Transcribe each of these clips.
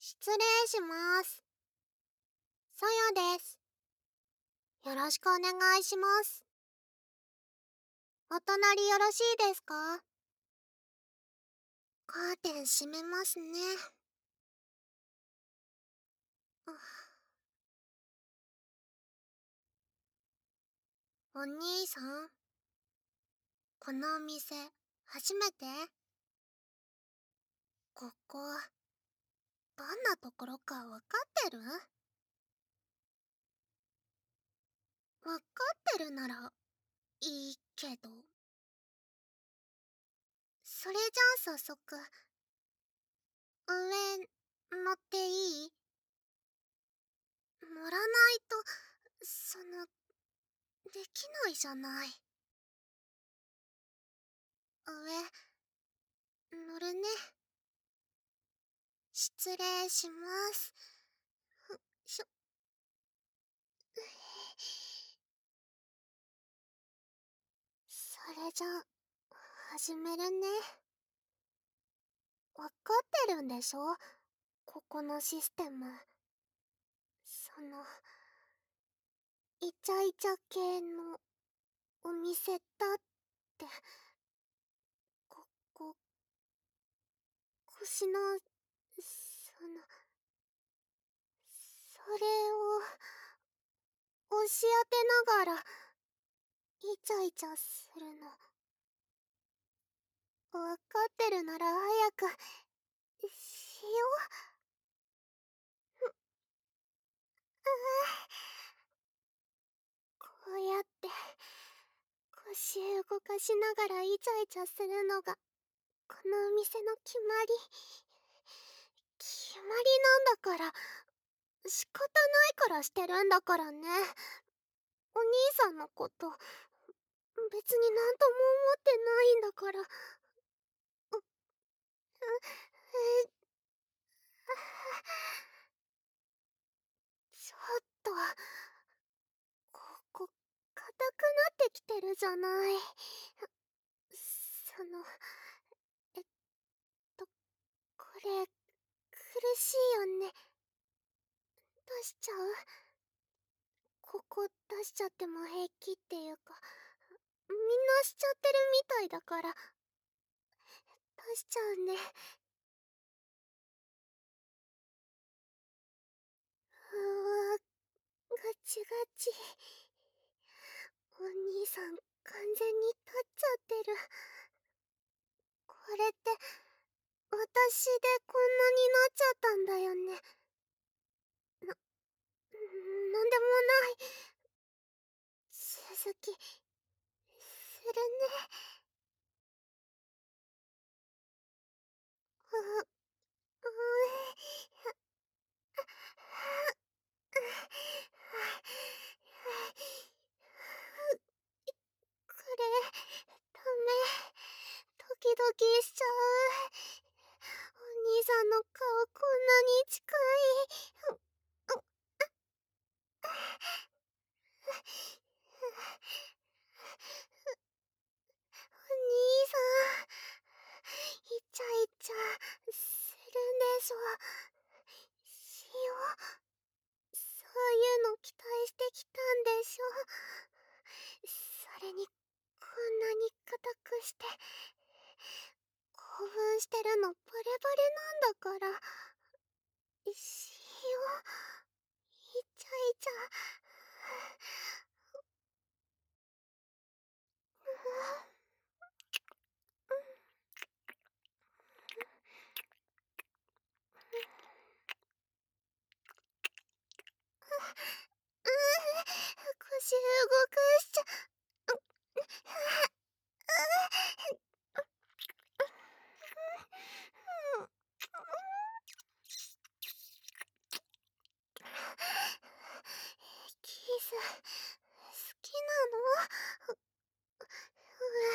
失礼します。さやです。よろしくお願いします。お隣よろしいですか？カーテン閉めますね。お兄さん、このお店、初めて？ここ、どんなところかわかってる？わかってるなら、いいけど。それじゃあ早速、上、乗っていい？乗らないと、できないじゃない。乗るね。失礼します。しょ、それじゃ、始めるね。わかってるんでしょ？ここのシステム。イチャイチャ系のお店だって、ここ、腰の、それを、押し当てながら、イチャイチャするの。わかってるなら早く、しよう。こうやって、腰動かしながらイチャイチャするのが、このお店の決まり。決まりなんだから、仕方ないからしてるんだからね。お兄さんのこと、別になんとも思ってないんだから。え、ちょっと、ここ、硬くなってきてるじゃない。その、えっと、これ、苦しいよね。出しちゃう？ここ出しちゃっても平気っていうか、みんなしちゃってるみたいだから、出しちゃうね。うわ、ガチガチ。お兄さん、完全に立っちゃってる。これって、私でこんなになっちゃったんだよね。なんでもない。続き、するね。う、うこれ、ダメ。ドキドキしちゃう。お兄さんの顔こんなに近い。お兄さん、イチャイチャするんでしょ？しよう。そういうの期待してきたんでしょ？それに、こんなに硬くして、興奮してるのバレバレなんだから。しよう。イチャイチャ。腰動かしちゃ、キス、好きなの？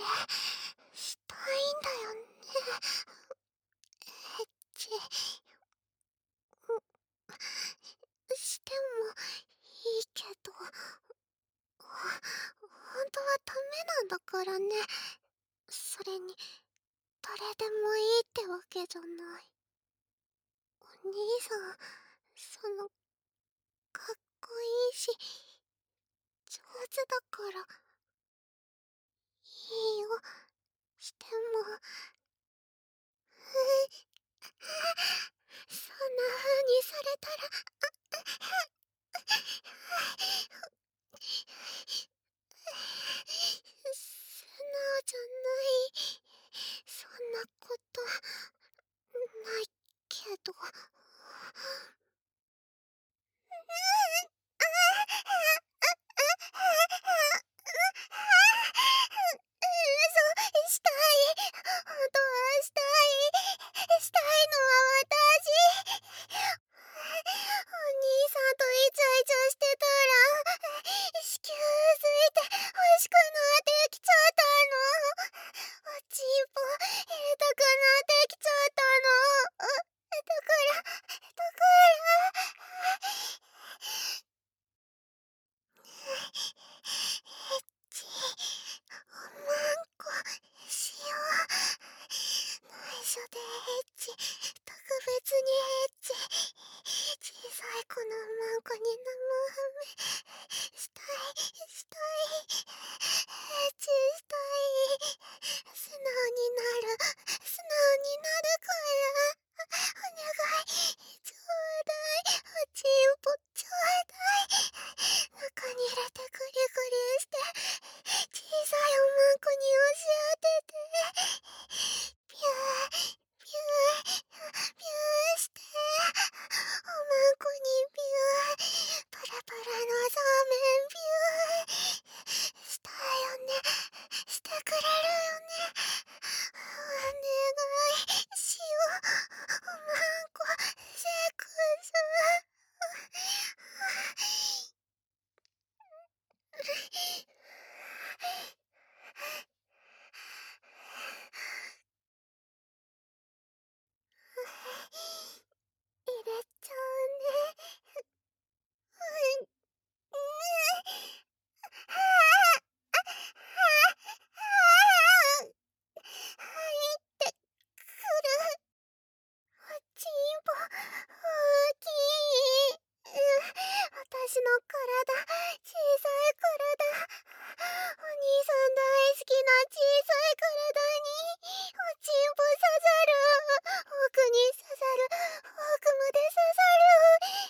したいんだよね。エッチしてもいいけど、本当はダメなんだからね。それに誰でもいいってわけじゃない。お兄さん、かっこいいし上手だからいいよ。してもそんな風にされたら素直じゃない。そんなことないけど。したい。本当はしたい。したいのは私。お兄さんとイチャイチャしてたら子宮ついて欲しくなってきちゃったの。おちんぽ入れたくなってきちゃったの。だからエッチおまんこしよう。内緒でエッチ、特別にエッチ、小さい子のおまんこに生ハメしたいしたい、エッチしたい。素直になる素直になるからお願いちょうだい。おちんぽちょうだい。中に入れてグリグリして小さいおまんこに押し当ててピューピューピューしておまんこにピューパラパラのそうめんピューしたいよね。してくれるよね。お願いしよう。おまんこセックス入れちゃうね。入ってくる。おちんぽ大きい。私の体小さい体。お兄さん大好きな小さい体におちんぽ刺さる。奥に刺さる。奥まで刺さる。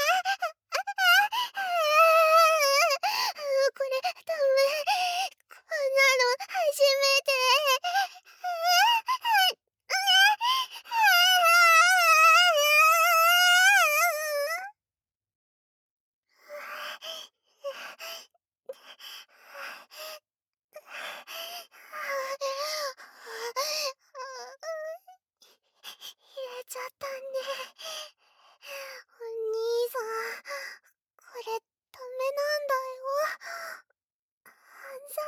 これダメ。こんなの初めて。入れちゃったね。お兄さん、これダメなんだよ。犯罪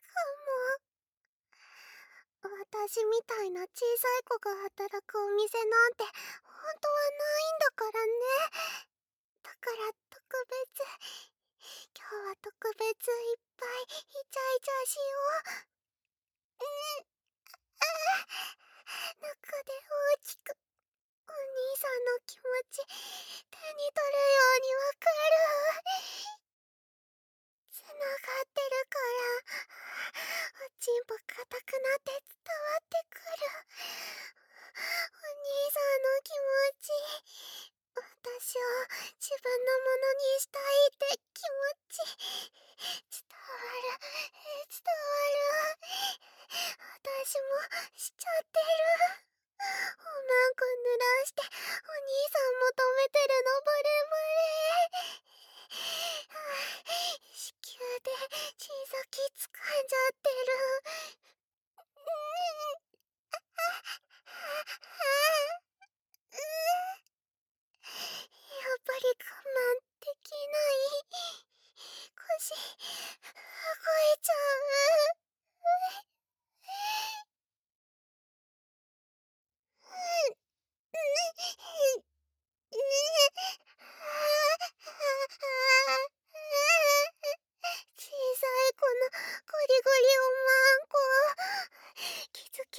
かも。私みたいな小さい子が働くお店なんて本当はないんだからね。だから特別、今日は特別いっぱいイチャイチャしよう。中で大きくお兄さんの気持ち手に取るようにわかる。つながってるからおちんぽ硬くなって伝わってくる。お兄さんの気持ち、私を自分のものにしたいって気持ち伝わる伝わる。私もしちゃってる。おまんこ濡らしてお兄さん求めてるのバレバレ。子宮で小さき掴んじゃってる。やっぱり我慢できない。腰動いちゃう。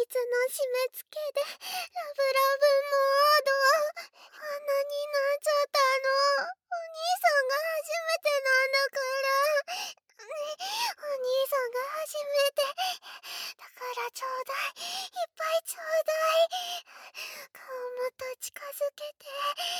締め付けでラブラブモード。あんなになっちゃったの。お兄さんが初めてなんだから。お兄さんが初めて。だからちょうだい。いっぱいちょうだい。顔もっと近づけて。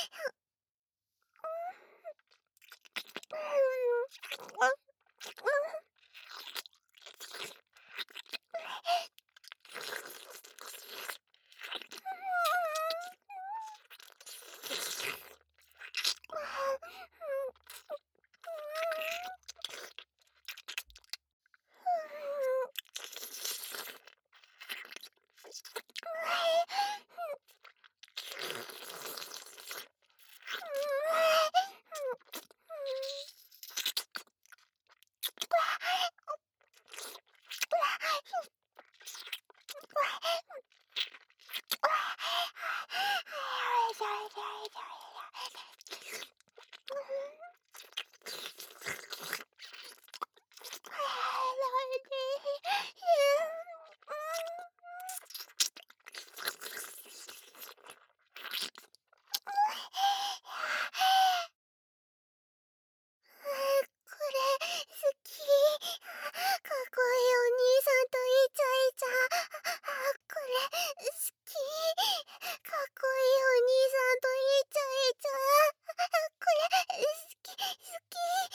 これ好き。かっこいいお兄さんとイチャイチャ。これ好き。かっこいいお兄さんとイチャイチャ。これ好き好き。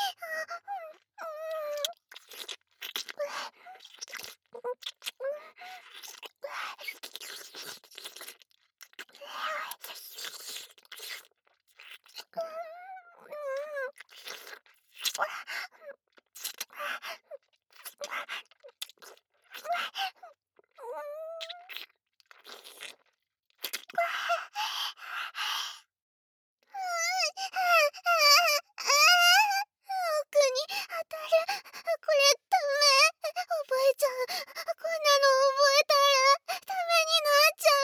奥に当たる。これダメ。覚えちゃう。こんなの覚えたらダメになっちゃ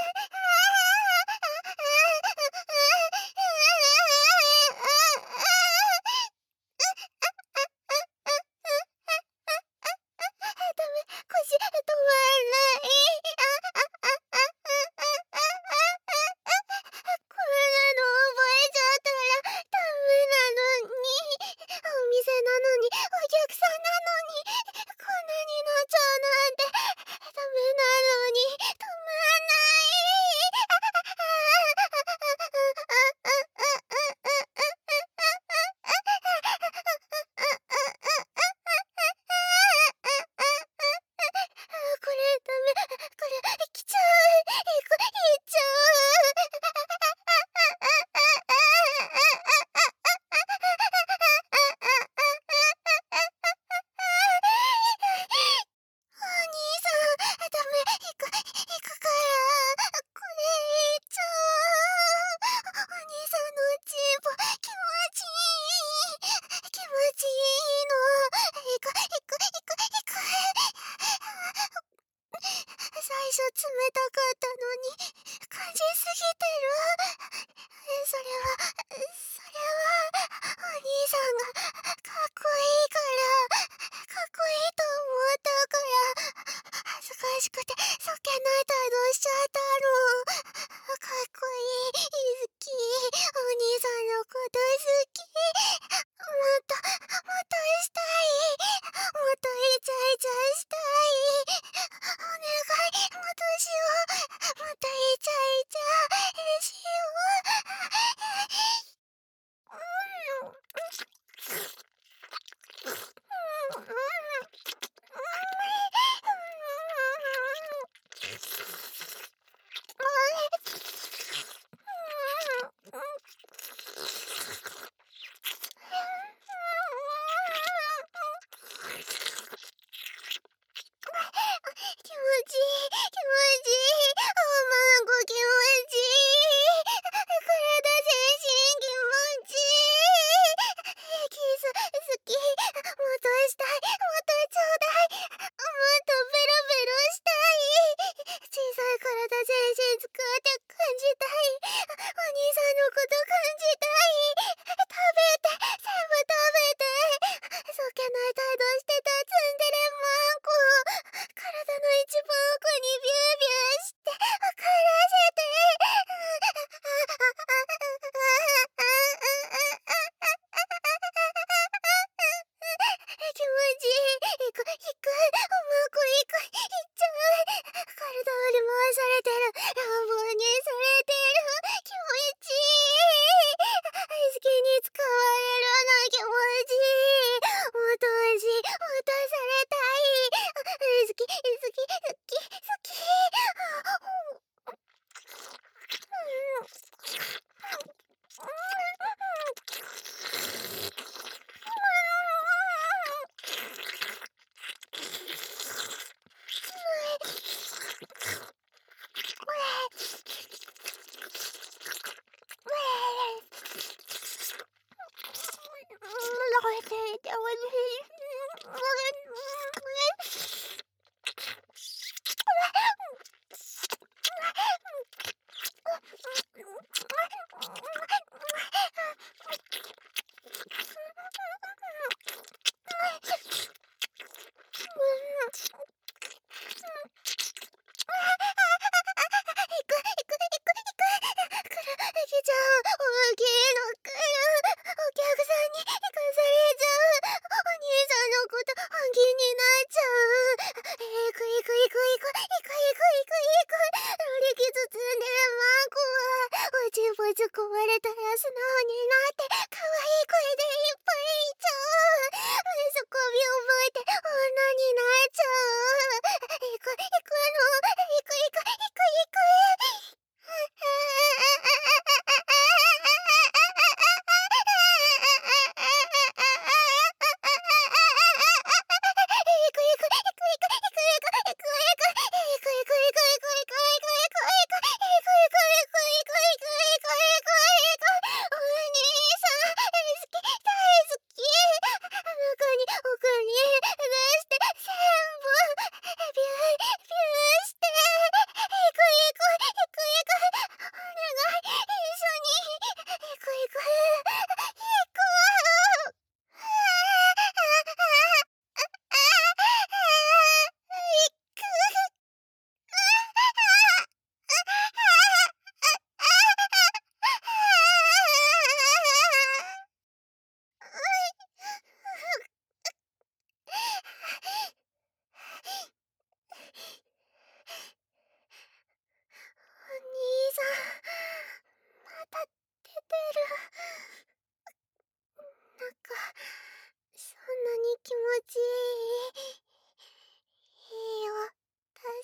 ダメ。腰止まんない。こんなの覚えちゃったらダメなのに。お店なのに、お客さんなのに、こんなになっちゃうなんて、ダメなのに、止まんないこれダメ。これ、来ちゃう。行っちゃお兄さん、ダメ。行くから。これ、行っちゃう。お兄さんのチンポ、気持ちいい。気持ちいいの。行く。最初冷たかったのに感じすぎてる。それはお兄さんがかっこいいからかっこいいと思ったから恥ずかしくてそっけない態度しちゃったの。かっこいい。好き。お兄さんのこと好き。もっとしたい。もっとイチャイチャしたい。お願い。もっとしよう。もっとイチャイチャしよ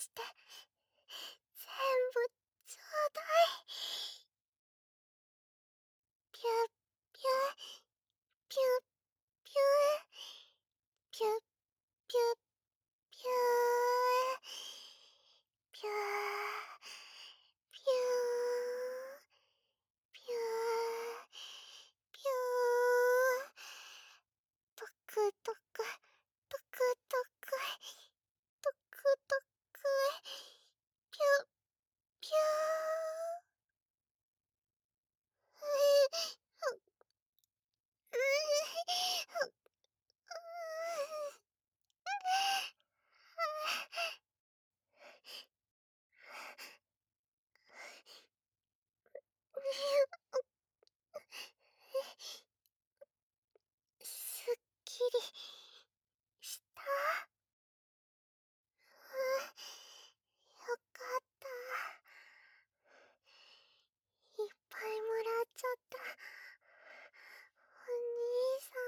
して全部ちょうだい。ピュッピュッピュッピュッピュッピュッピューピューピューピューピュートクトクトクトクトクトクピュッピューすっきりした。よかった。いっぱいもらっちゃった。お兄さ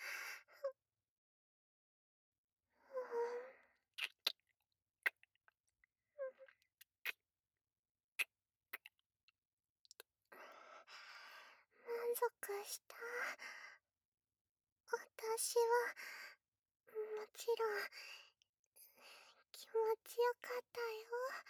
ん。満足した。私はもちろん気持ちよかったよ。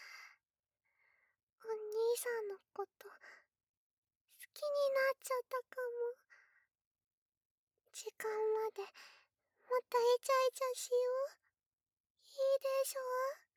お兄さんのこと好きになっちゃったかも。時間までまたイチャイチャしよう。いいでしょ？